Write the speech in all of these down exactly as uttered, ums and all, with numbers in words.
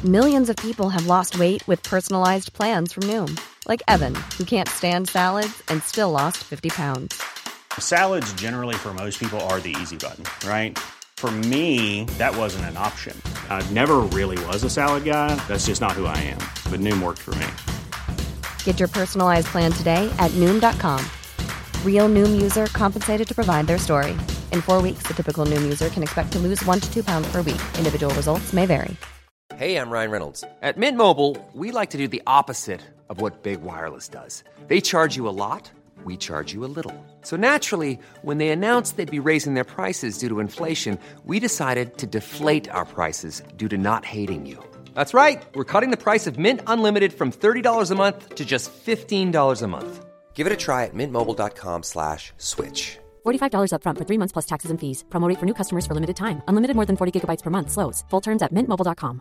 Millions of people have lost weight with personalized plans from Noom. Like Evan, who can't stand salads and still lost fifty pounds. Salads generally for most people are the easy button, right? For me, that wasn't an option. I never really was a salad guy. That's just not who I am. But Noom worked for me. Get your personalized plan today at Noom dot com. Real Noom user compensated to provide their story. In four weeks, the typical Noom user can expect to lose one to two pounds per week. Individual results may vary. Hey, I'm Ryan Reynolds. At Mint Mobile, we like to do the opposite of what Big Wireless does. They charge you a lot, we charge you a little. So naturally, when they announced they'd be raising their prices due to inflation, we decided to deflate our prices due to not hating you. That's right. We're cutting the price of Mint Unlimited from thirty dollars a month to just fifteen dollars a month. Give it a try at mintmobile.com slash switch. forty-five dollars up front for three months plus taxes and fees. Promo rate for new customers for limited time. Unlimited more than forty gigabytes per month. Slows full terms at mint mobile dot com.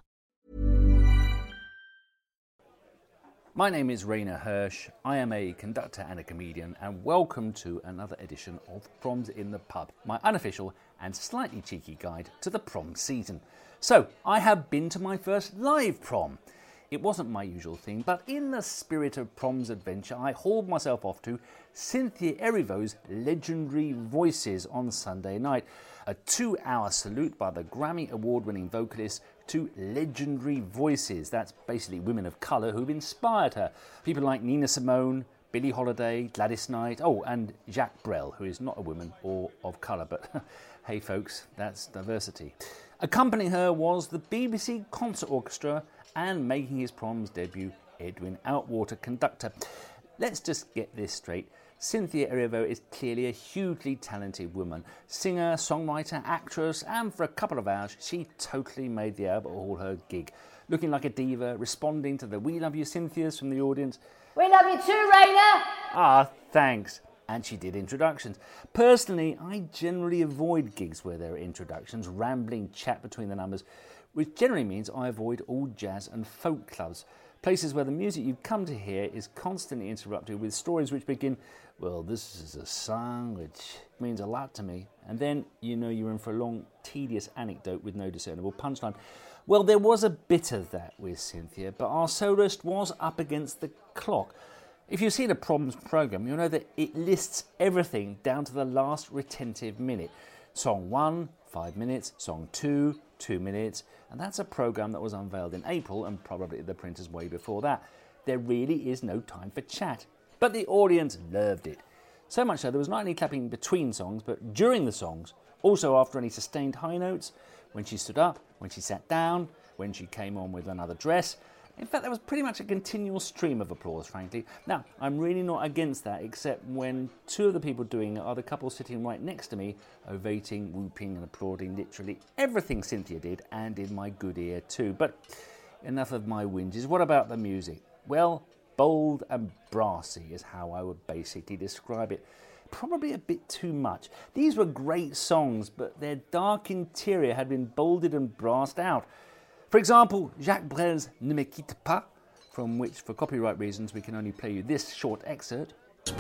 My name is Rainer Hirsch. I am a conductor and a comedian, and welcome to another edition of Proms in the Pub, my unofficial and slightly cheeky guide to the prom season. So, I have been to my first live prom. It wasn't my usual thing, but in the spirit of prom's adventure, I hauled myself off to Cynthia Erivo's Legendary Voices on Sunday night, a two-hour salute by the Grammy Award-winning vocalist to legendary voices. That's basically women of colour who've inspired her. People like Nina Simone, Billie Holiday, Gladys Knight, oh, and Jacques Brel, who is not a woman or of colour, but hey folks, that's diversity. Accompanying her was the B B C Concert Orchestra and making his prom's debut, Edwin Outwater, conductor. Let's just get this straight. Cynthia Erivo is clearly a hugely talented woman. Singer, songwriter, actress, and for a couple of hours, she totally made the Albert Hall her gig. Looking like a diva, responding to the "We love you, Cynthias" from the audience. We love you too, Rainer! Ah, thanks. And she did introductions. Personally, I generally avoid gigs where there are introductions, rambling chat between the numbers, which generally means I avoid all jazz and folk clubs, places where the music you come to hear is constantly interrupted with stories which begin, well, this is a song which means a lot to me, and then you know you're in for a long, tedious anecdote with no discernible punchline. Well, there was a bit of that with Cynthia, but our soloist was up against the clock. If you've seen a Proms programme, you'll know that it lists everything down to the last retentive minute. Song one, five minutes. Song two, two minutes. And that's a programme that was unveiled in April and probably at the printers way before that. There really is no time for chat. But the audience loved it. So much so there was not only clapping between songs, but during the songs, also after any sustained high notes, when she stood up, when she sat down, when she came on with another dress. In fact, there was pretty much a continual stream of applause, frankly. Now, I'm really not against that, except when two of the people doing it are the couple sitting right next to me, ovating, whooping and applauding literally everything Cynthia did, and in my good ear too. But enough of my whinges. What about the music? Well, bold and brassy is how I would basically describe it. Probably a bit too much. These were great songs, but their dark interior had been bolded and brassed out. For example, Jacques Brel's Ne me quitte pas, from which, for copyright reasons, we can only play you this short excerpt,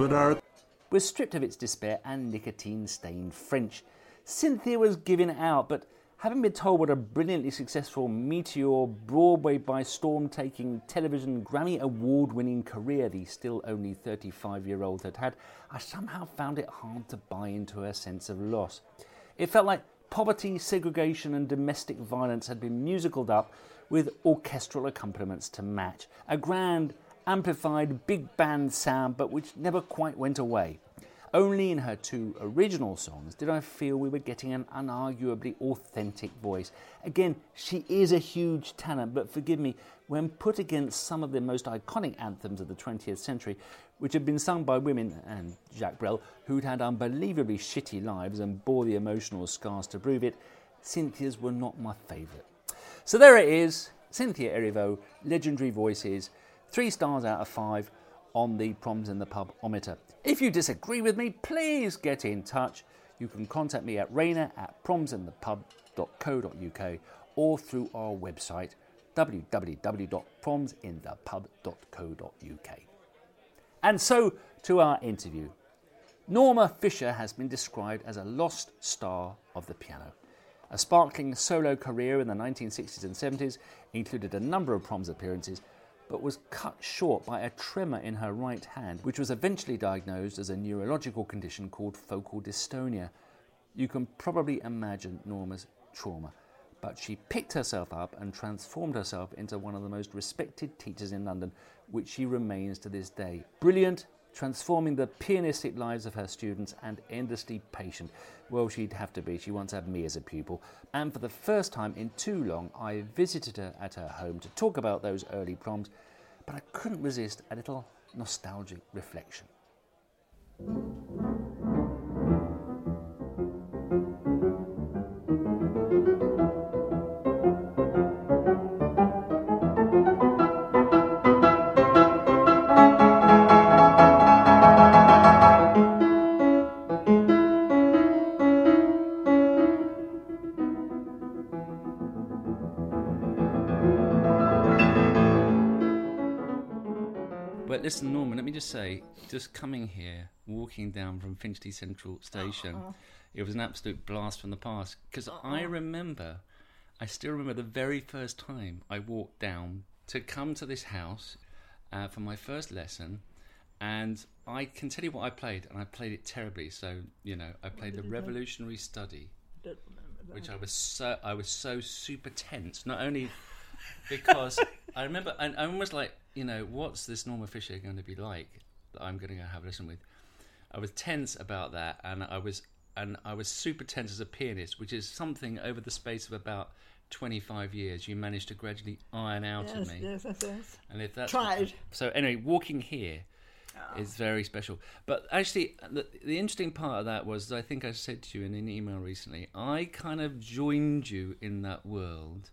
was stripped of its despair and nicotine-stained French. Cynthia was giving it out, but having been told what a brilliantly successful meteor, Broadway-by-storm-taking, television, Grammy Award-winning career the still only thirty-five-year-old had had, I somehow found it hard to buy into her sense of loss. It felt like poverty, segregation and domestic violence had been musicaled up with orchestral accompaniments to match. A grand, amplified, big band sound, but which never quite went away. Only in her two original songs did I feel we were getting an unarguably authentic voice. Again, she is a huge talent, but forgive me, when put against some of the most iconic anthems of the twentieth century, which had been sung by women, and Jacques Brel, who'd had unbelievably shitty lives and bore the emotional scars to prove it, Cynthia's were not my favourite. So there it is, Cynthia Erivo, Legendary Voices, three stars out of five on the Proms in the Pub-ometer. If you disagree with me, please get in touch. You can contact me at rainer at promsinthepub dot co dot uk or through our website w w w dot proms in the pub dot co dot uk. And so to our interview. Norma Fisher has been described as a lost star of the piano. A sparkling solo career in the nineteen sixties and seventies included a number of proms appearances, but was cut short by a tremor in her right hand, which was eventually diagnosed as a neurological condition called focal dystonia. You can probably imagine Norma's trauma, but she picked herself up and transformed herself into one of the most respected teachers in London, which she remains to this day. Brilliant, transforming the pianistic lives of her students, and endlessly patient. Well, she'd have to be. She once had me as a pupil. And for the first time in too long, I visited her at her home to talk about those early proms, but I couldn't resist a little nostalgic reflection. Listen, Norman, let me just say, just coming here, walking down from Finchley Central Station, uh-huh. It was an absolute blast from the past. Because uh-huh. I remember, I still remember the very first time I walked down to come to this house uh, for my first lesson. And I can tell you what I played, and I played it terribly. So, you know, I played the Revolutionary Study, which I was so, I was so super tense. Not only because I remember, and I almost like, you know, what's this Norma Fisher going to be like that I'm going to go have a lesson with? I was tense about that, and I was and I was super tense as a pianist, which is something over the space of about twenty-five years you managed to gradually iron out yes, of me. Yes, yes, yes. And if that's tried. What, so anyway, walking here oh. is very special. But actually, the, the interesting part of that was, I think I said to you in an email recently, I kind of joined you in that world.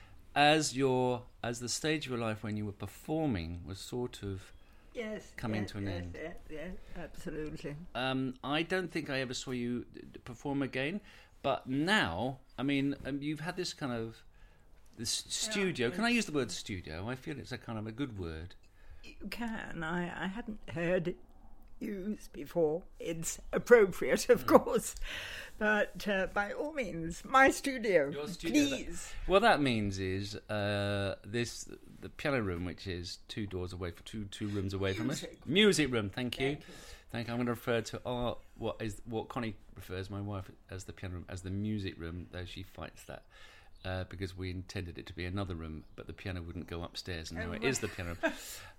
As your, as the stage of your life when you were performing was sort of yes, coming yes, to an yes, end. Yes, yes, absolutely. Um, I don't think I ever saw you perform again, but now, I mean, um, you've had this kind of this studio. Yeah, can I use the word studio? I feel it's a kind of a good word. You can. I, I hadn't heard it used before. It's appropriate, of mm. course. But uh, by all means, my studio, Your studio please. That, what that means is uh, this the piano room, which is two doors away, from, two two rooms away from us. Music room. Thank you. Thank you. Thank you. I'm going to refer to our what is what Connie refers my wife as the piano room as the music room, though she fights that uh, because we intended it to be another room, but the piano wouldn't go upstairs, and now oh, it is the piano room.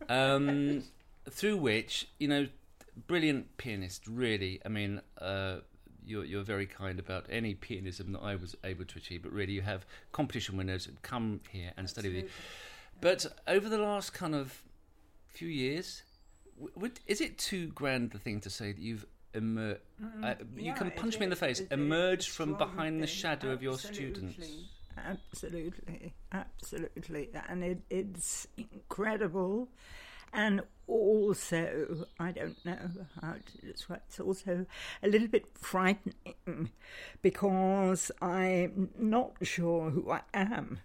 Um, through which, you know, brilliant pianist. Really, I mean. Uh, You're, you're very kind about any pianism that I was able to achieve, but really you have competition winners who come here and study with you. But over the last kind of few years, would, is it too grand the thing to say that you've emerged? Mm, uh, you yeah, can punch me in the face. Emerged from behind thing. the shadow Absolutely. of your students. Absolutely, absolutely, and it, it's incredible. And also, I don't know how to describe, it's also a little bit frightening because I'm not sure who I am.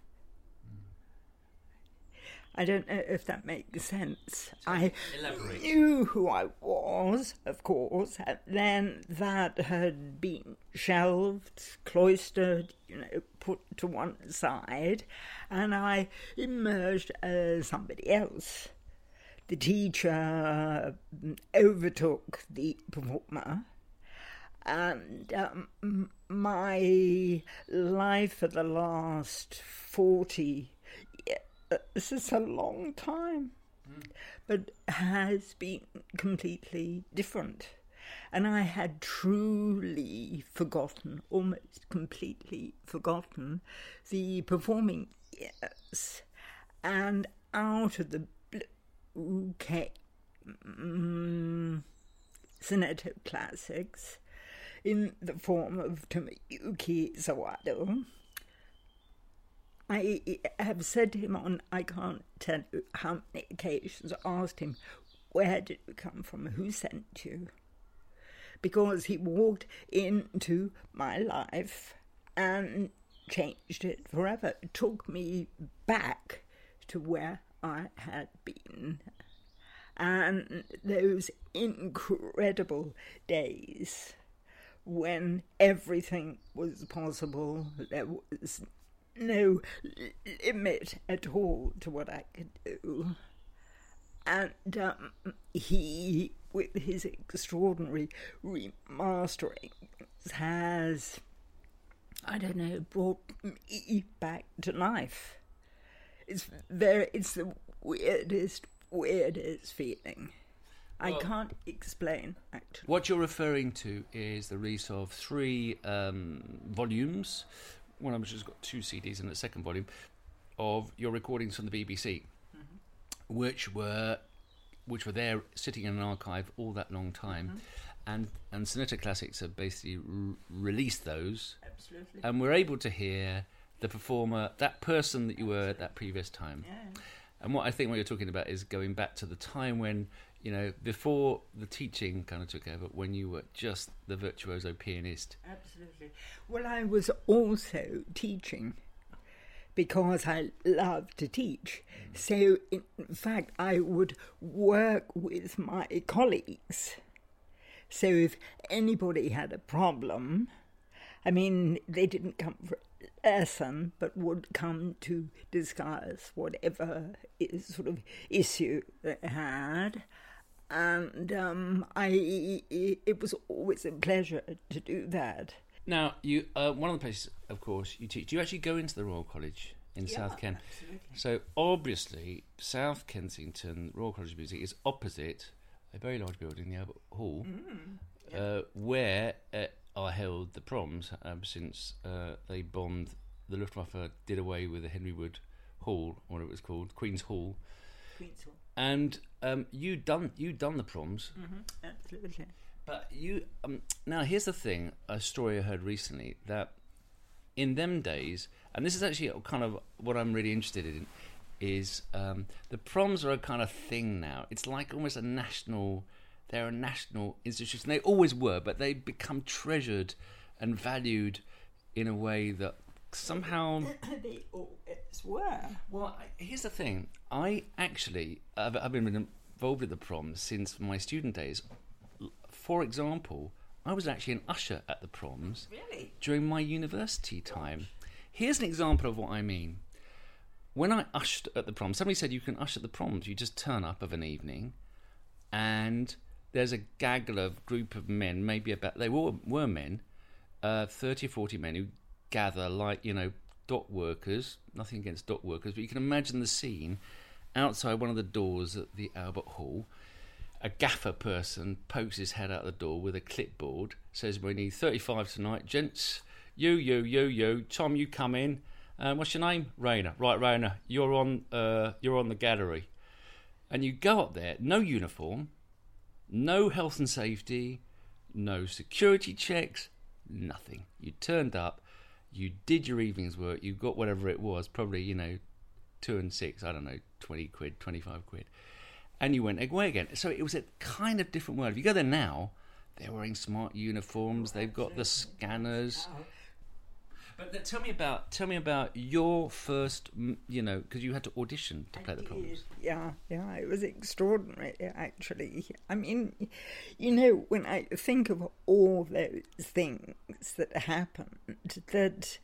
I don't know if that makes sense. So I elaborate. knew who I was, of course, and then that had been shelved, cloistered, you know, put to one side, and I emerged as somebody else. The teacher overtook the performer, and um, my life for the last forty years, this is a long time, mm. but has been completely different. And I had truly forgotten, almost completely forgotten, the performing years. And out of the Okay, um, Soneto classics in the form of Tomoyuki Sawado. I have said to him on, I can't tell you how many occasions, asked him, where did you come from, who sent you? Because he walked into my life and changed it forever. It took me back to where I had been, and those incredible days when everything was possible. There was no limit at all to what I could do. And um, he, with his extraordinary remastering, has, I don't know, brought me back to life. It's very, it's the weirdest, weirdest feeling. I Well, can't explain, actually. What you're referring to is the release of three um, volumes, one of which has got two C Ds and a second volume, of your recordings from the B B C, mm-hmm. which were which were there sitting in an archive all that long time. Mm-hmm. And and Sonata Classics have basically r- released those. Absolutely. And we're able to hear the performer, that person that you were at that previous time. Yeah. And what I think what you're talking about is going back to the time when, you know, before the teaching kind of took over, when you were just the virtuoso pianist. Absolutely. Well, I was also teaching because I love to teach. Mm. So, in fact, I would work with my colleagues. So if anybody had a problem, I mean, they didn't come for a lesson, but would come to discuss whatever is sort of issue they had. And um, I, it was always a pleasure to do that. Now, you uh, one of the places, of course, you teach. Do you actually go into the Royal College in Yeah, South Kent? Absolutely. So obviously, South Kensington Royal College of Music is opposite a very large building, the Albert Hall, mm, yeah. uh, where uh, are held the proms um, since uh, they bombed, the Luftwaffe did away with the Henry Wood Hall, or it was called, Queen's Hall. Queen's Hall. And um, you done you done the proms. Mm-hmm. Absolutely. But you um, now here's the thing: a story I heard recently that in them days, and this is actually kind of what I'm really interested in, is um, the proms are a kind of thing now. It's like almost a national. They're a national institution. They always were, but they become treasured and valued in a way that somehow they always were. Well, I, here's the thing. I actually, I've, I've been involved with the proms since my student days. For example, I was actually an usher at the proms. Really? During my university time. Here's an example of what I mean. When I ushered at the proms, somebody said you can usher at the proms. You just turn up of an evening and there's a gaggle of group of men, maybe about, they were, were men, uh, thirty or forty men who gather like, you know, dock workers, nothing against dock workers, but you can imagine the scene outside one of the doors at the Albert Hall. A gaffer person pokes his head out the door with a clipboard, says, we need thirty-five tonight, gents. You, you, you, you. Tom, you come in. Um, what's your name? Rainer. Right, Rainer, you're on, uh, you're on the gallery. And you go up there, no uniform, no health and safety, no security checks, nothing. You turned up, you did your evening's work, you got whatever it was, probably, you know, two and six, I don't know, twenty quid, twenty-five quid. And you went away again. So it was a kind of different world. If you go there now, they're wearing smart uniforms, they've got the scanners. But th- tell me about tell me about your first, you know, because you had to audition to play the proms. Yeah, yeah, it was extraordinary, actually. I mean, you know, when I think of all those things that happened, that,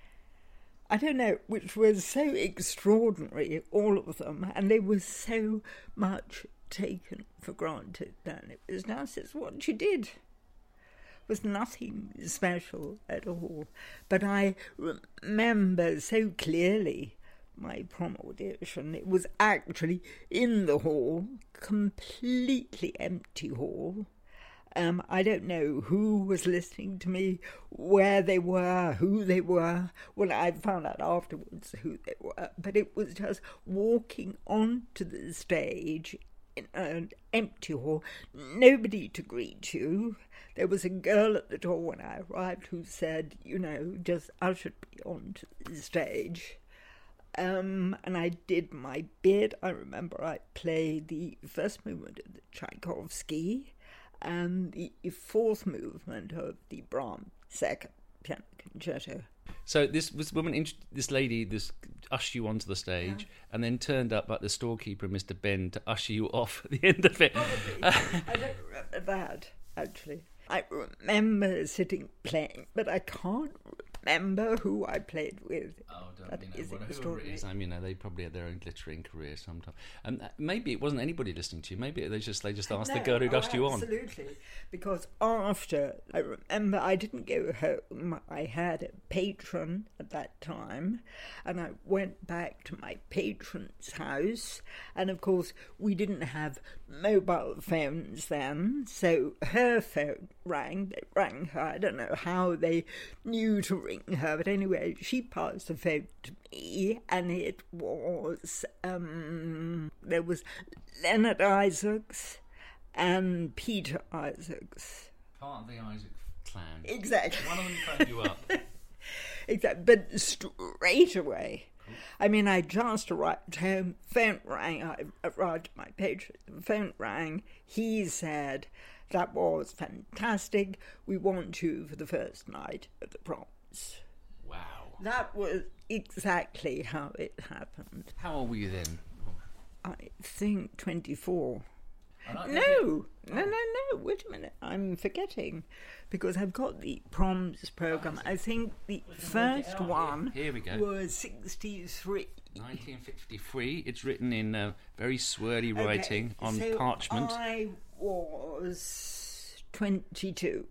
I don't know, which was so extraordinary, all of them, and they were so much taken for granted then. It was nice, it's what you did. Was nothing special at all. But I remember so clearly my prom audition. It was actually in the hall, completely empty hall. Um, I don't know who was listening to me, where they were, who they were. Well, I found out afterwards who they were. But it was just walking onto the stage in an empty hall, nobody to greet you. There was a girl at the door when I arrived who said, you know, just ushered me onto the stage. Um, and I did my bit. I remember I played the first movement of the Tchaikovsky and the fourth movement of the Brahms second piano concerto. So this this woman, this lady, this ushered you onto the stage, yeah. and then turned up like the storekeeper, Mister Ben, to usher you off at the end of it. I don't remember that, actually. I remember sitting playing, but I can't remember who I played with. Oh, don't That you know, is whatever it extraordinary. is. I mean, you know, they probably had their own glittering career sometime. And um, maybe it wasn't anybody listening to you. Maybe they just they just asked the No, girl who oh, dusted you on. Absolutely, because after, I remember I didn't go home. I had a patron at that time, and I went back to my patron's house, and of course we didn't have mobile phones then, so her phone rang. They rang her. I don't know how they knew to ring her, but anyway, she passed the phone to me, and it was um, there was Leonard Isaacs and Peter Isaacs. Part of the Isaac clan. Exactly. One of them phoned you up. Exactly, but straight away. I mean, I just arrived home, phone rang, I arrived at my patron, the phone rang, he said, that was fantastic, we want you for the first night of the proms. Wow. That was exactly how it happened. How old were you then? I think twenty-four. I don't No, know no, no, no, wait a minute, I'm forgetting, because I've got the proms programme. I think the first one Here we go. was sixty-three. nineteen fifty-three. It's written in uh, very swirly writing Okay, on so parchment. I was twenty-two.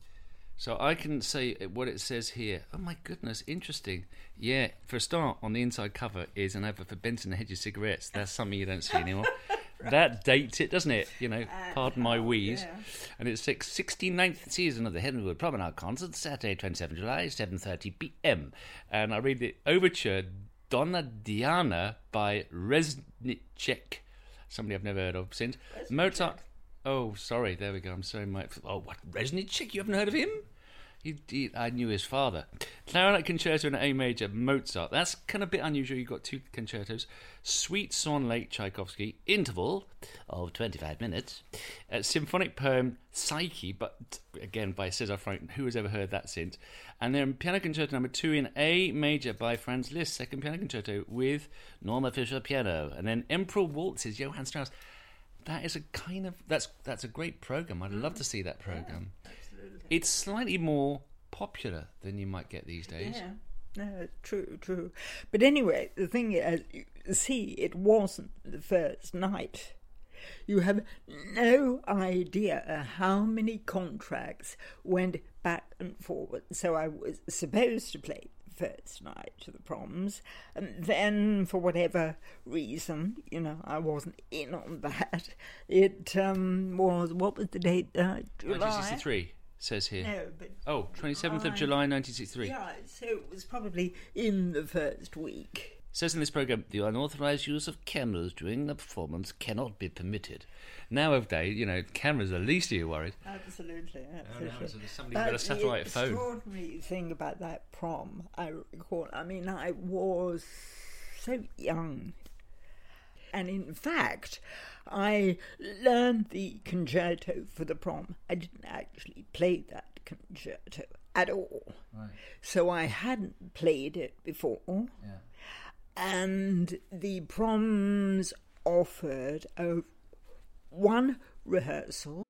So I can say what it says here. Oh my goodness, interesting. Yeah, for a start, on the inside cover is an advert for Benson and Hedges cigarettes. That's something you don't see anymore. That dates it, doesn't it? You know, pardon my wheeze. yeah. And it's the sixty-ninth season of the Henrywood Promenade Concert, Saturday, twenty-seventh of July, seven thirty p.m. And I read the overture, Donna Diana by Reznicek. Somebody I've never heard of since. Mozart. Oh, sorry. There we go. I'm sorry, Mike. Oh, what? Reznicek? You haven't heard of him? He, he, I knew his father. Clarinet Concerto in A Major, Mozart. That's kind of a bit unusual. You've got two concertos. Sweet Swan Lake, Tchaikovsky. Interval of twenty-five minutes. Uh, symphonic poem, Psyche, but again by Cesar Frank. Who has ever heard that since? And then Piano Concerto number two in A Major by Franz Liszt. Second Piano Concerto with Norma Fischer piano. And then Emperor Waltzes, Johann Strauss. That is a kind of that's that's a great program. I'd love to see that program. Yeah, absolutely. It's slightly more popular than you might get these days. Yeah, no, true, true. But anyway, the thing is, you see, it wasn't the first night. You have no idea how many contracts went back and forward. So I was supposed to play first night to the proms, and then for whatever reason, you know, I wasn't in on that. It um, was, what was the date? Uh, July? nineteen sixty-three says here. No, but Oh, twenty-seventh of July nineteen sixty-three. yeah, so it was probably in the first week. Says in this program, the unauthorized use of cameras during the performance cannot be permitted. Nowadays, you know, cameras are least of your worries. Absolutely, absolutely. so there's somebody with a satellite the phone. extraordinary thing about that prom, I recall, I mean, I was so young. And in fact, I learned the concerto for the prom. I didn't actually play that concerto at all. Right. So I hadn't played it before. Yeah. And the proms offered a one rehearsal.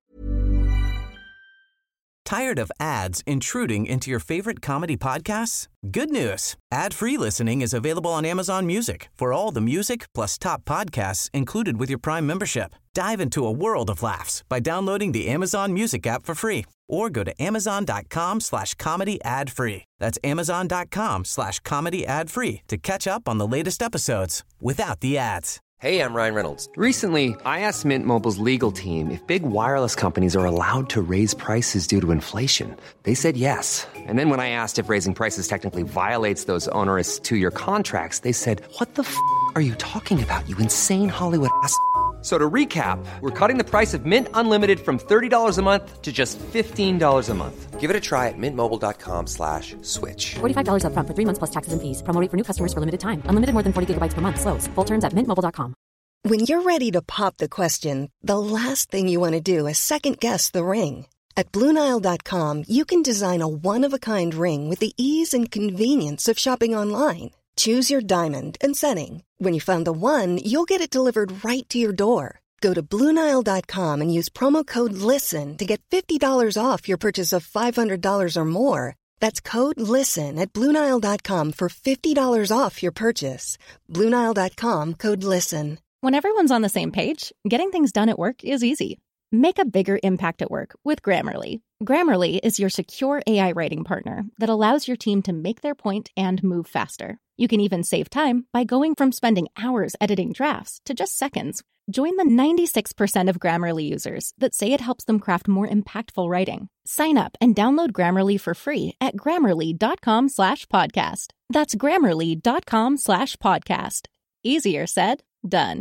Tired of ads intruding into your favorite comedy podcasts? Good news. Ad-free listening is available on Amazon Music for all the music plus top podcasts included with your Prime membership. Dive into a world of laughs by downloading the Amazon Music app for free or go to amazon.com slash comedy ad free. That's amazon.com slash comedy ad free to catch up on the latest episodes without the ads. Hey, I'm Ryan Reynolds. Recently, I asked Mint Mobile's legal team if big wireless companies are allowed to raise prices due to inflation. They said yes. And then when I asked if raising prices technically violates those onerous two-year contracts, they said, what the f*** are you talking about, you insane Hollywood ass f- So to recap, we're cutting the price of Mint Unlimited from thirty dollars a month to just fifteen dollars a month. Give it a try at mintmobile.com slash switch. forty-five dollars up front for three months plus taxes and fees. Promo rate for new customers for limited time. Unlimited more than forty gigabytes per month. Slows full terms at mint mobile dot com. When you're ready to pop the question, the last thing you want to do is second-guess the ring. At Blue Nile dot com, you can design a one-of-a-kind ring with the ease and convenience of shopping online. Choose your diamond and setting. When you find the one, you'll get it delivered right to your door. Go to Blue Nile dot com and use promo code LISTEN to get fifty dollars off your purchase of five hundred dollars or more. That's code LISTEN at Blue Nile dot com for fifty dollars off your purchase. Blue Nile dot com, code LISTEN. When everyone's on the same page, getting things done at work is easy. Make a bigger impact at work with Grammarly. Grammarly is your secure A I writing partner that allows your team to make their point and move faster. You can even save time by going from spending hours editing drafts to just seconds. Join the ninety-six percent of Grammarly users that say it helps them craft more impactful writing. Sign up and download Grammarly for free at grammarly.com slash podcast. That's grammarly.com slash podcast. Easier said, done.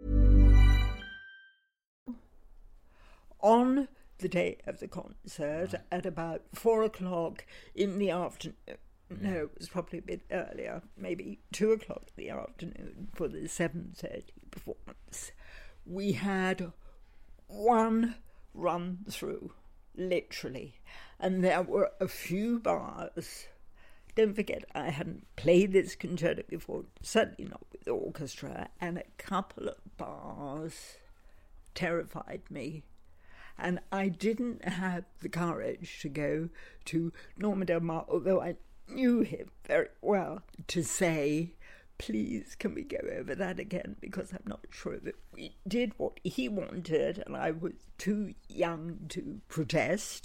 On the day of the concert, at about four o'clock in the afternoon, no, it was probably a bit earlier, maybe two o'clock in the afternoon for the seven thirty performance, we had one run through, literally, and there were a few bars. Don't forget, I hadn't played this concerto before, certainly not with orchestra, and a couple of bars terrified me. And I didn't have the courage to go to Norma Del Mar, although I knew him very well, to say, please, can we go over that again? Because I'm not sure that we did what he wanted, and I was too young to protest.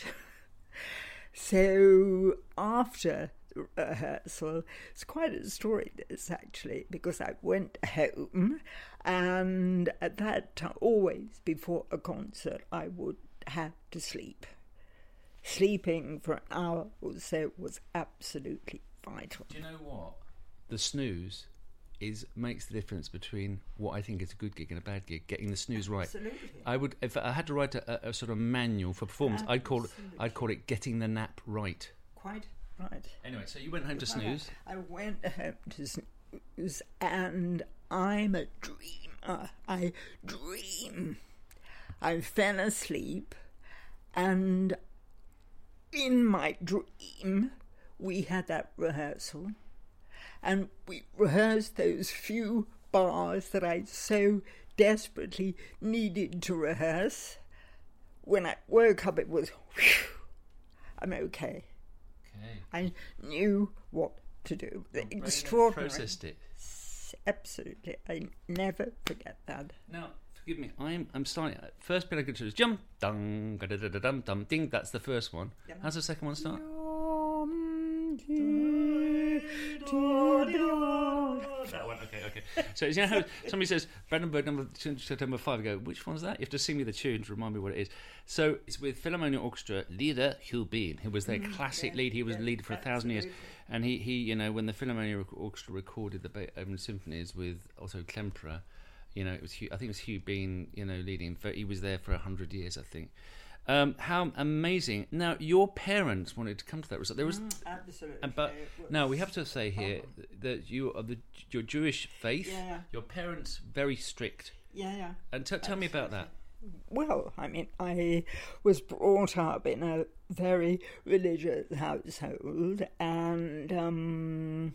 So after the rehearsal, it's quite a story, this, actually, because I went home, and at that time, always before a concert, I would have to sleep. Sleeping for an hour or so was absolutely vital. Do you know what? The snooze is makes the difference between what I think is a good gig and a bad gig. Getting the snooze right. Absolutely. I would, if I had to write a, a, a sort of manual for performance, I'd call it, I'd call it getting the nap right. Quite right. Anyway, so you went home to snooze. I went home to snooze, and I'm a dreamer. I dream. I fell asleep, and in my dream, we had that rehearsal, and we rehearsed those few bars that I so desperately needed to rehearse. When I woke up, it was, whew, I'm okay. Okay. I knew what to do. The extraordinary. Processed it. Absolutely. I never forget that. Now, forgive me, I'm I'm starting. First bit I could do is jump, dum, da da da dum, dum, ding. That's the first one. Yep. How's the second one start? That one, okay, okay. So you know how somebody says Brandenburg number September five, I go, which one's that? You have to sing me the tune to remind me what it is. So it's with Philharmonic Orchestra leader Hugh Bean, who was their mm, classic yeah, lead. He was yeah, lead for a thousand years, and he, he, you know, when the Philharmonic Orchestra recorded the Beethoven symphonies with also Klemperer, you know, it was Hugh, I think it was Hugh Bean, you know, leading. For, he was there for a hundred years, I think. Um, how amazing! Now, your parents wanted to come to that result. There was, mm, absolutely. And, but now we have to say here oh. that you are the your Jewish faith. Yeah. Your parents very strict. Yeah, yeah. And t- tell me about that. Well, I mean, I was brought up in a very religious household, and um,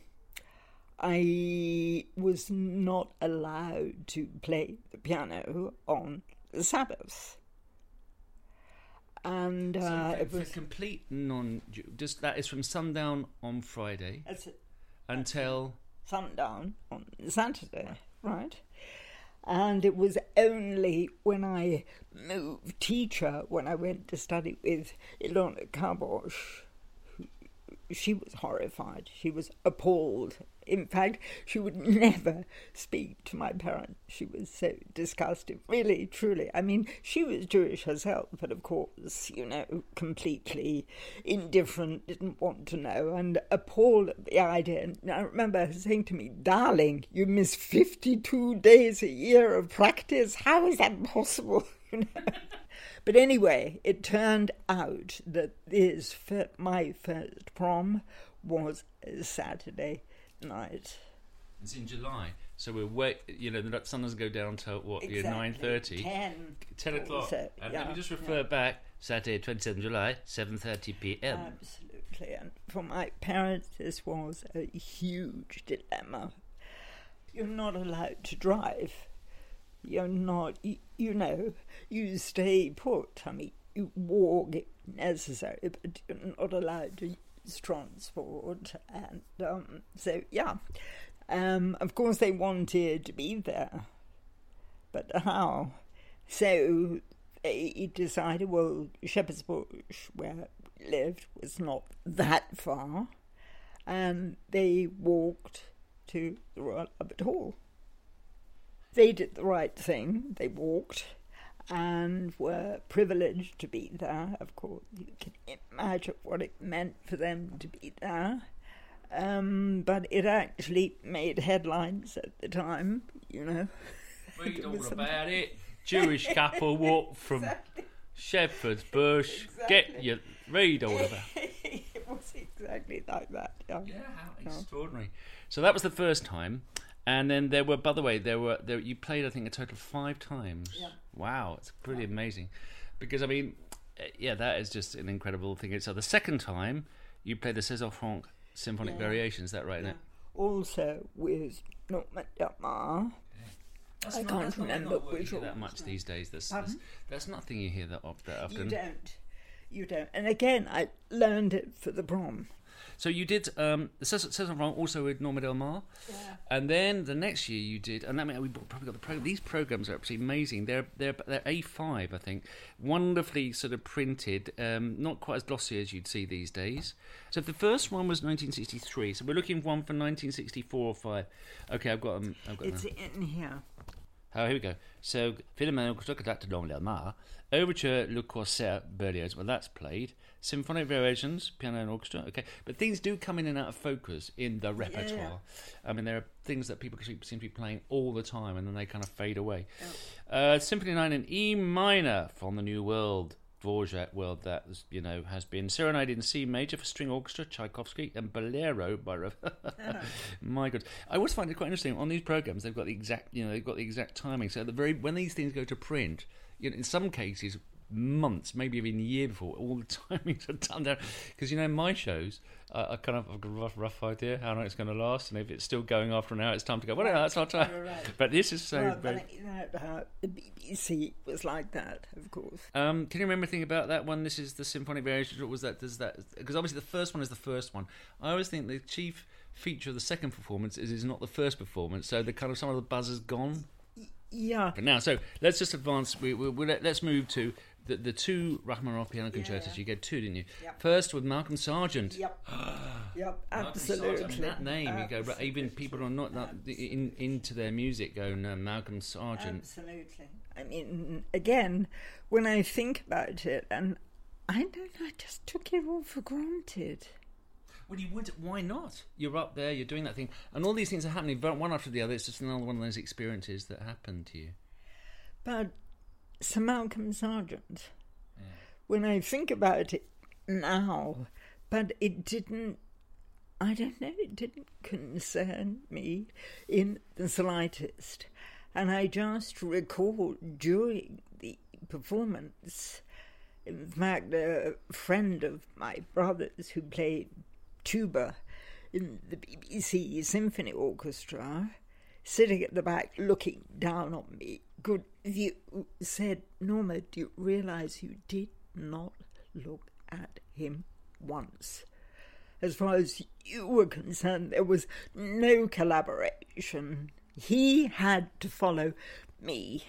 I was not allowed to play the piano on the Sabbath. And uh, so for, it was for complete non, just that is from sundown on Friday that's it, until that's sundown on Saturday, right? And it was only when I moved teacher, when I went to study with Ilona Karbosh, who, she was horrified. She was appalled. In fact, she would never speak to my parents. She was so disgusted, really, truly. I mean, she was Jewish herself, but of course, you know, completely indifferent, didn't want to know, and appalled at the idea. And I remember her saying to me, darling, you miss fifty-two days a year of practice. How is that possible? You know? But anyway, it turned out that this, my first prom was a Saturday night. It's in July, so we're wait. You know, the sun doesn't go down till what? Exactly. nine thirty. Ten. Ten o'clock. So, and yeah, let me just refer yeah. back. Saturday, twenty-seventh of July, seven thirty p.m. Absolutely, and for my parents, this was a huge dilemma. You're not allowed to drive You're not, you, you know, you stay put. I mean, you walk if necessary, but you're not allowed to use transport. And um, so, yeah. Um, of course, they wanted to be there. But how? So they decided, well, Shepherd's Bush, where we lived, was not that far. And they walked to the Royal Albert Hall. They did the right thing. They walked and were privileged to be there. Of course, you can imagine what it meant for them to be there. Um, but it actually made headlines at the time, you know. Read all about it. Jewish couple walk from exactly. Shepherd's Bush. Exactly. Get your read all about it. It was exactly like that. Yeah, yeah how extraordinary. So that was the first time. And then there were, by the way, there were there you played, I think, a total of five times. Yeah. Wow, it's pretty amazing. Because, I mean, yeah, that is just an incredible thing. So the second time, you played the César Franck Symphonic yeah. Variation, is that right? Yeah. Also with Norman Delmar. Yeah. I not, can't remember not which one. That much these days. That's, that's, that's nothing you hear that, of, that often. You don't. You don't. And again, I learned it for the prom. So you did um, the César Franck also with Norma Del Mar, yeah. and then the next year you did, and that meant we probably got the pro- these programs are absolutely amazing. They're they're they're A five, I think, wonderfully sort of printed, um, not quite as glossy as you'd see these days. So the first one was nineteen sixty-three. So we're looking for one for nineteen sixty-four or five. Okay, I've got them. I've got it's them. in here. Oh, here we go. So Philomène Orchestra de Norma Del Mar, Overture Le Corsaire Berlioz. Well, that's played. Symphonic Variations, piano and orchestra. Okay, but things do come in and out of focus in the repertoire. Yeah. I mean, there are things that people seem to be playing all the time, and then they kind of fade away. Oh. Uh, Symphony nine in E minor from the New World, Dvorak world that you know has been Serenade in C major for string orchestra, Tchaikovsky, and Bolero by. oh. My God, I always find it quite interesting on these programs. They've got the exact, you know, they've got the exact timing. So at the very when these things go to print, you know, in some cases. Months, maybe even a year before, all the timings are done down. Because, you know, my shows, uh, I kind of have a rough, rough idea how long it's going to last, and if it's still going after an hour, it's time to go, well, no, that's our time. Right. But this is so... Well, very... you know, uh, the B B C was like that, of course. Um, can you remember anything about that one? This is the Symphonic Variation. What was that? Does that? Because obviously the first one is the first one. I always think the chief feature of the second performance is it's not the first performance, so the kind of some of the buzz is gone. Yeah. But now, so let's just advance. We, we, we let's move to the the two Rachmaninoff piano concertos. Yeah, yeah. You get two, didn't you? Yep. First with Malcolm Sargent. Yep. Yep. Absolutely. I mean, that name, absolutely. you go. Even people who are not, not in, into their music go, no, Malcolm Sargent. Absolutely. I mean, again, when I think about it, and I don't know, I just took it all for granted. Well, you would. Why not? You're up there. You're doing that thing, and all these things are happening one after the other. It's just another one of those experiences that happened to you. But Sir Malcolm Sargent, yeah. when I think about it now, but it didn't. I don't know. It didn't concern me in the slightest, and I just recall during the performance. In fact, a friend of my brother's who played tuba in the B B C Symphony Orchestra, sitting at the back looking down on me, good view, said, Norma, do you realise you did not look at him once? As far as you were concerned, there was no collaboration. He had to follow me.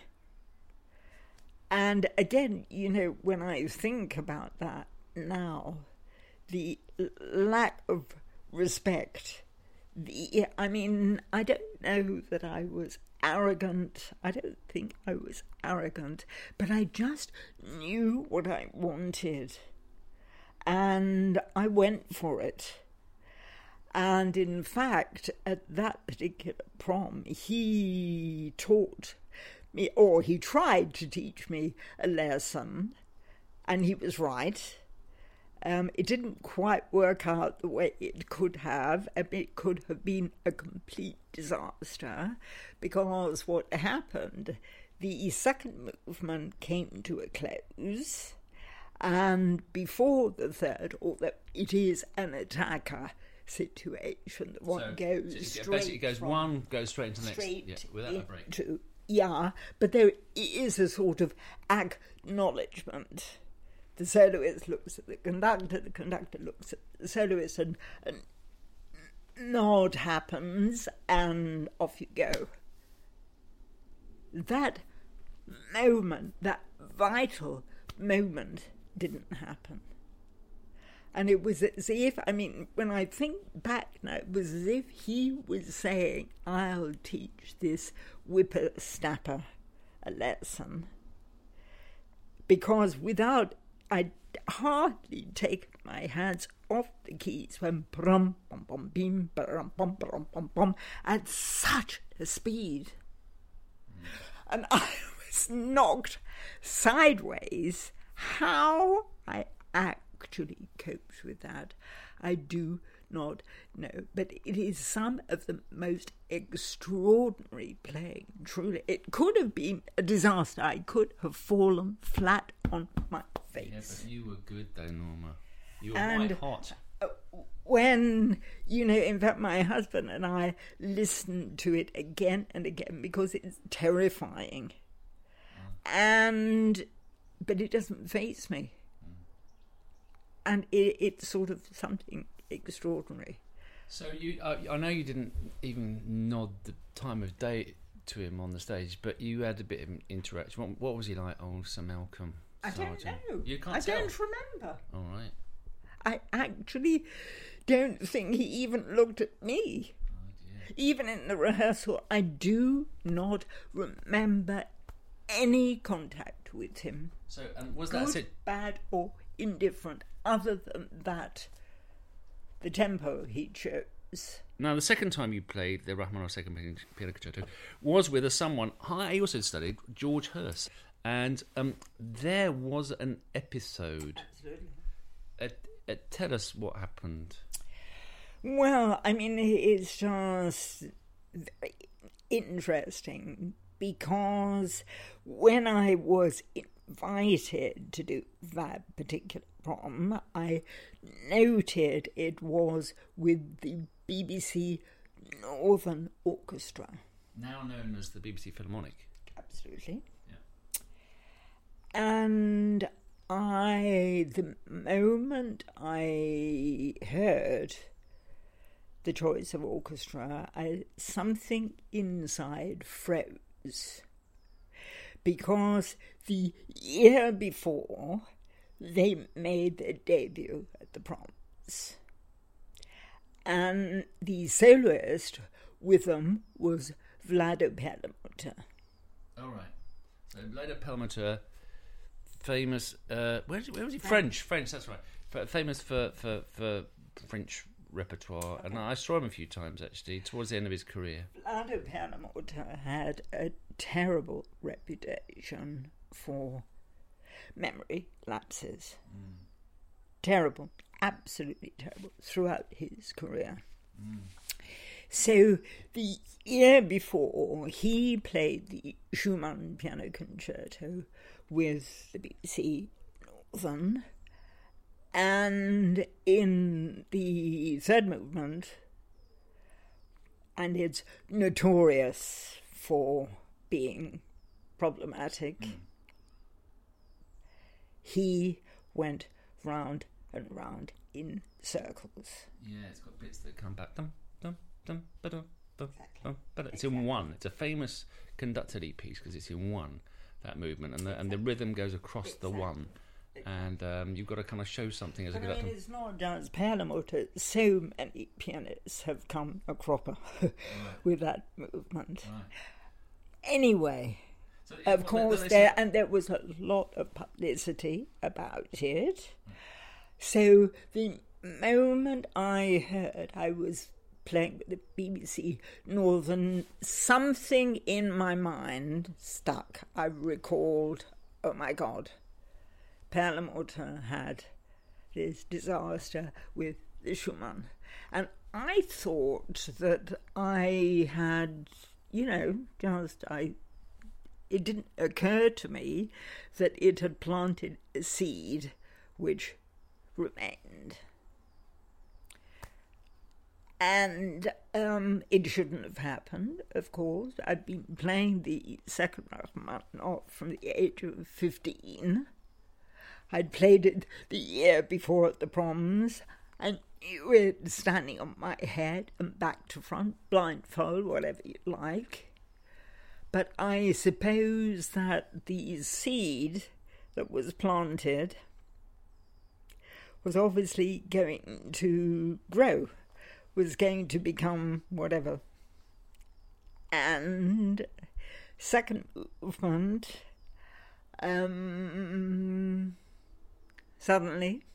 And again, you know, when I think about that now, the lack of respect, the, I mean, I don't know that I was arrogant. I don't think I was arrogant, but I just knew what I wanted. And I went for it. And in fact, at that particular prom, he taught me, or he tried to teach me a lesson, and he was right. Um, it didn't quite work out the way it could have. I mean, it could have been a complete disaster, because what happened, the second movement came to a close, and before the third, although it is an attacker situation, one so, goes so straight basically it goes from, one goes straight into the next, straight yeah, without a break. To yeah, but there is a sort of acknowledgement. The soloist looks at the conductor, the conductor looks at the soloist, and a nod happens, and off you go. That moment, that vital moment, didn't happen. And it was as if, I mean, when I think back now, it was as if he was saying, I'll teach this whippersnapper a lesson. Because without, I'd hardly taken my hands off the keys when brum, bum, bum, bim, bum, bum, bum, bum, bum, at such a speed. Mm. And I was knocked sideways. How I actually coped with that, I do not know. But it is some of the most extraordinary playing, truly. It could have been a disaster. I could have fallen flat on my face. Yeah, but you were good though, Norma. You were and white hot. When, you know, in fact, my husband and I listened to it again and again because it's terrifying. Oh. And, but it doesn't faze me. Mm. And it, it's sort of something extraordinary. So you, uh, I know you didn't even nod the time of day to him on the stage, but you had a bit of interaction. What, what was he like, old Sir Malcolm? I don't Sergeant? know. You can't I tell. don't remember. All right. I actually don't think he even looked at me. Oh, even in the rehearsal, I do not remember any contact with him. So, and was that good, it? Bad, or indifferent? Other than that, the tempo he chose. Now, the second time you played the Rachmaninoff Second Piano Concerto was with a someone I also studied, George Hurst, and um, there was an episode. Absolutely. Uh, uh, tell us what happened. Well, I mean, it's just very interesting because when I was invited to do that particular prom, I noted it was with the B B C Northern Orchestra. Now known as the B B C Philharmonic. Absolutely. Yeah. And I, the moment I heard the choice of orchestra, I, something inside froze. Because the year before, they made their debut at the proms. And the soloist with them was Vlado Perlmutter. All right. So Vlado Perlmutter, famous, uh, where, where was he? French, French, that's right. F- famous for, for, for French repertoire. And I saw him a few times, actually, towards the end of his career. Vlado Perlmutter had a terrible reputation for memory lapses. Mm. Terrible, absolutely terrible, throughout his career. Mm. So the year before, he played the Schumann Piano Concerto with the B B C Northern, and in the third movement, and it's notorious for being problematic, mm. he went round and round in circles. Yeah, it's got bits that come back. Dum, dum, dum, ba-dum, dum, dum, ba-dum. It's in one. It's a famous conducted piece because it's in one, that movement, and the and the rhythm goes across exactly. the one. And um, you've got to kind of show something as but a conductor. I mean, it's not just Perlmutter. So many pianists have come a cropper right. with that movement. Right. Anyway, so of what, course, there say? and there was a lot of publicity about it. Right. So the moment I heard I was playing with the B B C Northern, something in my mind stuck. I recalled, oh my God, Perlmutter had this disaster with the Schumann. And I thought that I had, you know, just, I, it didn't occur to me that it had planted a seed which remained. And Um, it shouldn't have happened, of course. I'd been playing the second Rachmaninoff from the age of fifteen. I'd played it the year before at the proms. I knew it standing on my head and back to front, blindfold, whatever you like. But I suppose that the seed that was planted was obviously going to grow, was going to become whatever. And second movement, um, suddenly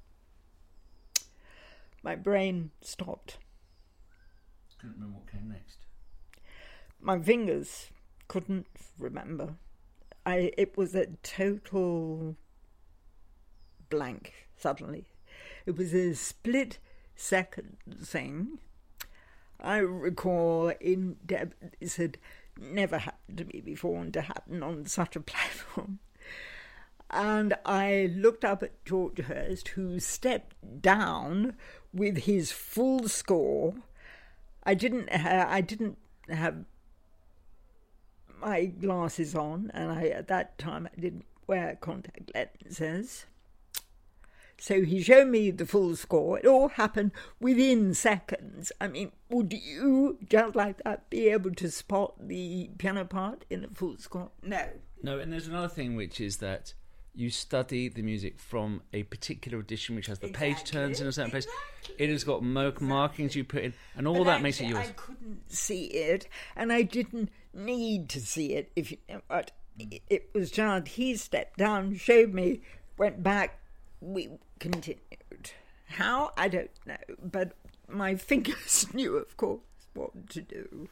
my brain stopped. Couldn't remember what came next. My fingers couldn't remember. I it was a total blank suddenly. It was a split second thing. I recall in Deb, this had never happened to me before, and to happen on such a platform. And I looked up at George Hurst, who stepped down with his full score. I didn't. Ha- I didn't have my glasses on, and I at that time I didn't wear contact lenses. So he showed me the full score. It all happened within seconds. I mean, would you, just like that, be able to spot the piano part in a full score? No. No, and there's another thing, which is that you study the music from a particular edition, which has the exactly. page turns in a certain exactly. place. It has got mo- exactly. markings you put in, and all but that actually, makes it yours. I couldn't see it, and I didn't need to see it. If you know what, mm. it was just he stepped down, showed me, went back. We continued. How? I don't know. But my fingers knew, of course, what to do.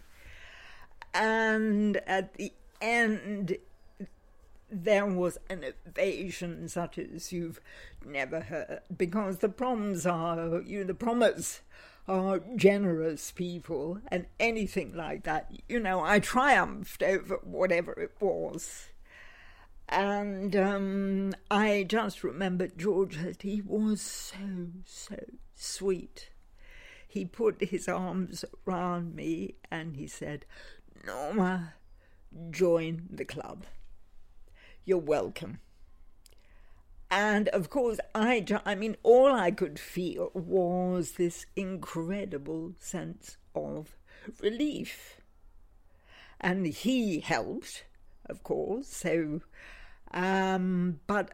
And at the end, there was an ovation such as you've never heard. Because the proms are, you know, the prommers are generous people. And anything like that, you know, I triumphed over whatever it was. And um, I just remember George, that he was so, so sweet. He put his arms around me and he said, Norma, join the club. You're welcome. And of course, I, I mean, all I could feel was this incredible sense of relief. And he helped, of course, so... Um, but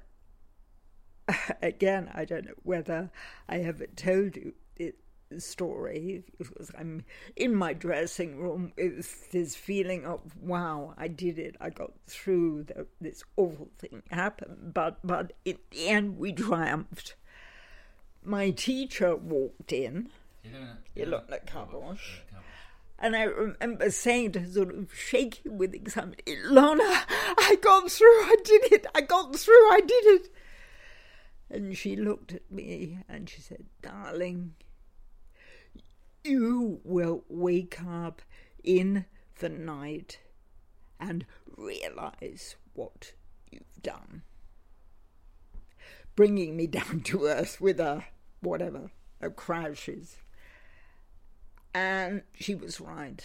again, I don't know whether I ever told you this story, because I'm in my dressing room with this feeling of, wow, I did it, I got through, the, this awful thing happened, but, but in the end we triumphed. My teacher walked in, Ilona Kabosh, and I remember saying to her, sort of shaking with excitement, Ilona, I got through, I did it, I got through, I did it. And she looked at me and she said, darling, you will wake up in the night and realise what you've done. Bringing me down to earth with a, whatever, a crashes. And she was right,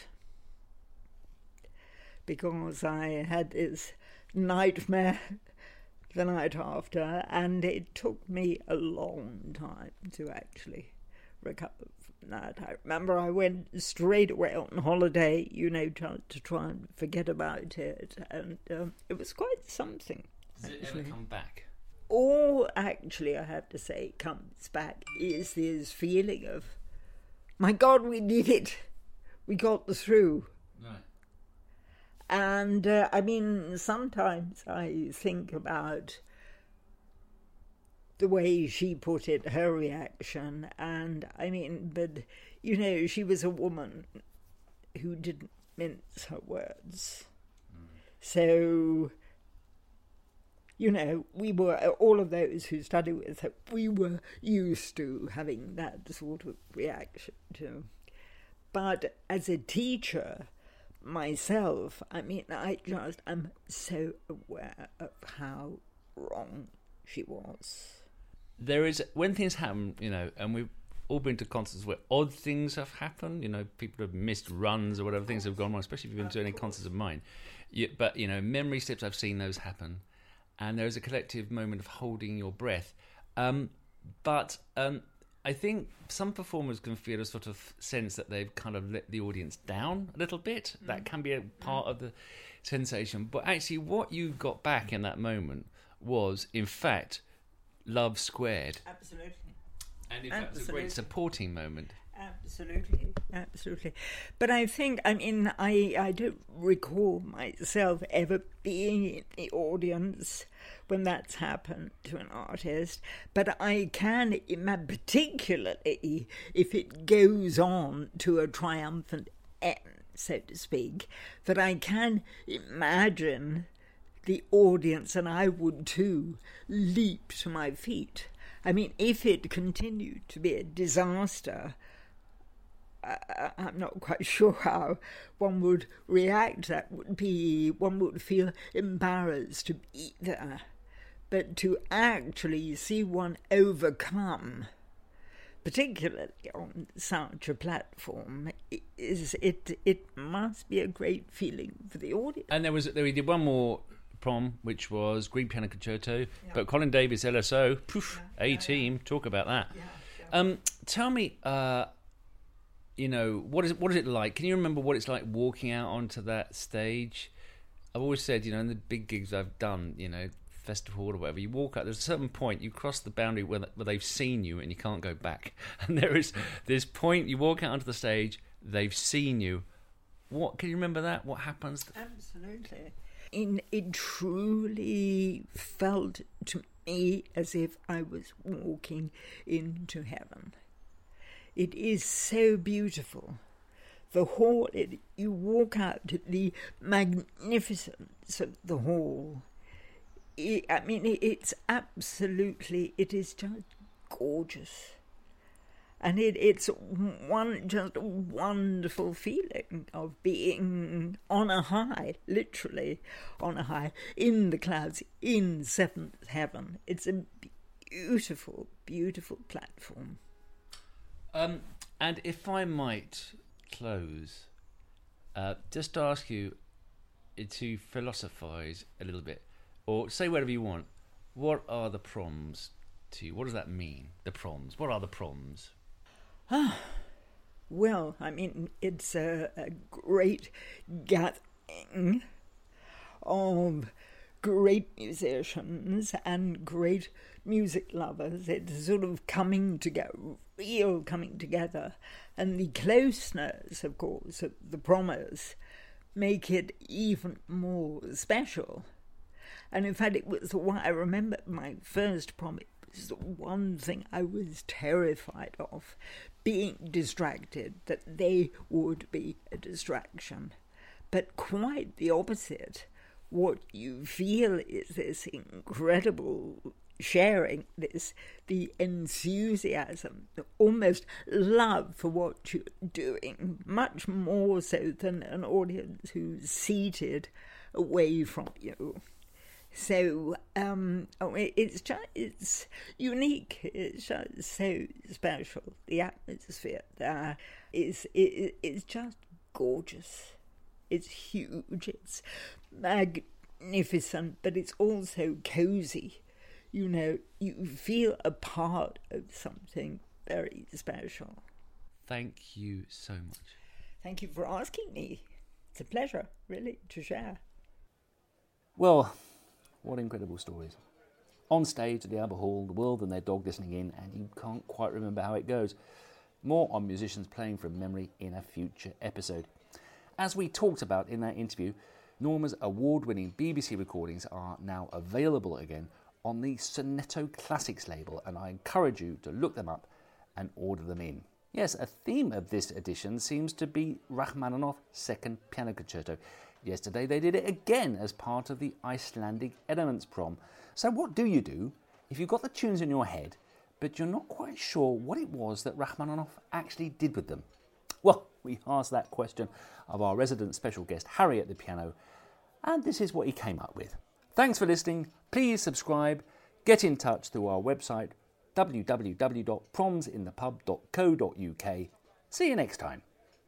because I had this nightmare the night after, and it took me a long time to actually recover from that. I remember I went straight away on holiday, you know, to, to try and forget about it, and um, it was quite something. Does it ever come back? All, actually, I have to say, comes back is this feeling of, my God, we did it. We got through. Right. And, uh, I mean, sometimes I think about the way she put it, her reaction. And, I mean, but, you know, she was a woman who didn't mince her words. Mm. So, you know, we were, all of those who study with her, we were used to having that sort of reaction to. But as a teacher myself, I mean, I just am so aware of how wrong she was. There is, when things happen, you know, and we all been to concerts where odd things have happened. You know, people have missed runs or whatever, things have gone wrong, especially if you've been to any concerts of mine. You, but, you know, memory slips, I've seen those happen. And there's a collective moment of holding your breath. Um, but um, I think some performers can feel a sort of sense that they've kind of let the audience down a little bit. Mm. That can be a part mm. of the sensation. But actually what you got back in that moment was, in fact, love squared. Absolutely. And in fact, it's a great supporting moment. Absolutely, absolutely. But I think, I mean, I, I don't recall myself ever being in the audience when that's happened to an artist, but I can imagine, particularly if it goes on to a triumphant end, so to speak, that I can imagine the audience, and I would too, leap to my feet. I mean, if it continued to be a disaster, uh, I'm not quite sure how one would react. That would be, one would feel embarrassed to be there. But to actually see one overcome, particularly on such a platform, is it it must be a great feeling for the audience. And there was we did one more prom, which was Grieg Piano Concerto, yeah. But Colin Davis, L S O, poof, yeah, A-team, yeah, yeah. Talk about that. Yeah, yeah. Um, tell me, uh, you know, what is what is it like? Can you remember what it's like walking out onto that stage? I've always said, you know, in the big gigs I've done, you know, festival or whatever, you walk out, there's a certain point, you cross the boundary where, where they've seen you and you can't go back. And there is this point, you walk out onto the stage, they've seen you. What, can you remember that? What happens? Absolutely. In, it truly felt to me as if I was walking into heaven. It is so beautiful. The hall, it, you walk out, the magnificence of the hall. It, I mean, it, it's absolutely, it is just gorgeous. And it, it's one just a wonderful feeling of being on a high, literally on a high, in the clouds, in seventh heaven. It's a beautiful, beautiful platform. Um, and if I might close, uh, just ask you to philosophise a little bit, or say whatever you want. What are the proms to you? What does that mean, the proms? What are the proms? Ah, well, I mean, it's a, a great gathering of great musicians and great music lovers. It's sort of coming together, real coming together. And the closeness, of course, of the promos make it even more special. And in fact, it was why I remember my first prom. It was the one thing I was terrified of, being distracted, that they would be a distraction. But quite the opposite. What you feel is this incredible sharing, this the enthusiasm, the almost love for what you're doing, much more so than an audience who's seated away from you. So um, oh, it's just, it's unique. It's just so special. The atmosphere there is it, it's just gorgeous. It's huge. It's magnificent, but it's also cozy. You know, you feel a part of something very special. Thank you so much. Thank you for asking me. It's a pleasure, really, to share. Well, what incredible stories. On stage at the Albert Hall, the world and their dog listening in, and you can't quite remember how it goes. More on musicians playing from memory in a future episode. As we talked about in that interview, Norma's award-winning B B C recordings are now available again on the Sonetto Classics label, and I encourage you to look them up and order them in. Yes, a theme of this edition seems to be Rachmaninoff's Second Piano Concerto. Yesterday they did it again as part of the Icelandic Elements Prom. So what do you do if you've got the tunes in your head, but you're not quite sure what it was that Rachmaninoff actually did with them? Well, we asked that question of our resident special guest, Harry at the piano, and this is what he came up with. Thanks for listening. Please subscribe, get in touch through our website, w w w dot proms in the pub dot co dot u k. See you next time.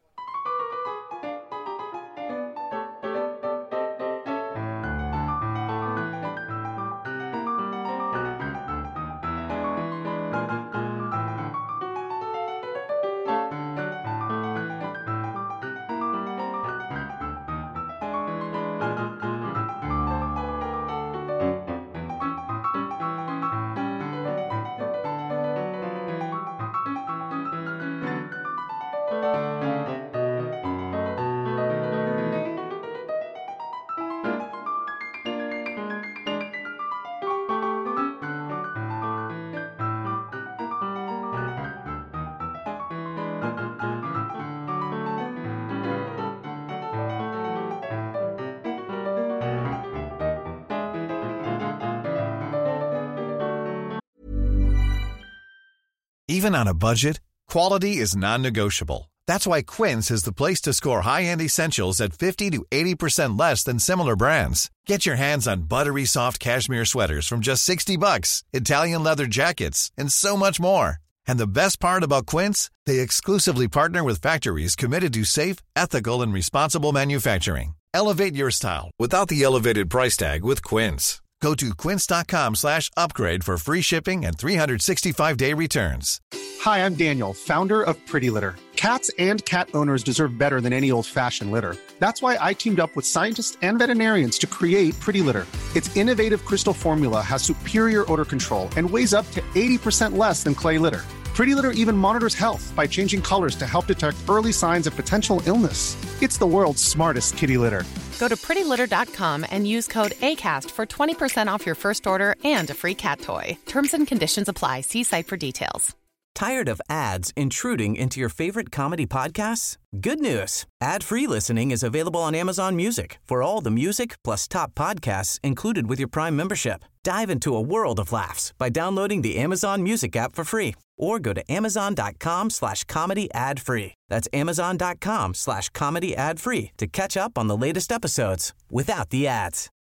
Even on a budget, quality is non-negotiable. That's why Quince is the place to score high-end essentials at fifty to eighty percent less than similar brands. Get your hands on buttery soft cashmere sweaters from just sixty bucks, Italian leather jackets, and so much more. And the best part about Quince, they exclusively partner with factories committed to safe, ethical, and responsible manufacturing. Elevate your style without the elevated price tag with Quince. Go to quince.com slash upgrade for free shipping and three sixty-five day returns. Hi, I'm Daniel, founder of Pretty Litter. Cats and cat owners deserve better than any old-fashioned litter. That's why I teamed up with scientists and veterinarians to create Pretty Litter. Its innovative crystal formula has superior odor control and weighs up to eighty percent less than clay litter. Pretty Litter even monitors health by changing colors to help detect early signs of potential illness. It's the world's smartest kitty litter. Go to pretty litter dot com and use code ACAST for twenty percent off your first order and a free cat toy. Terms and conditions apply. See site for details. Tired of ads intruding into your favorite comedy podcasts? Good news. Ad-free listening is available on Amazon Music for all the music plus top podcasts included with your Prime membership. Dive into a world of laughs by downloading the Amazon Music app for free or go to amazon.com slash comedy ad free. That's amazon.com slash comedy ad free to catch up on the latest episodes without the ads.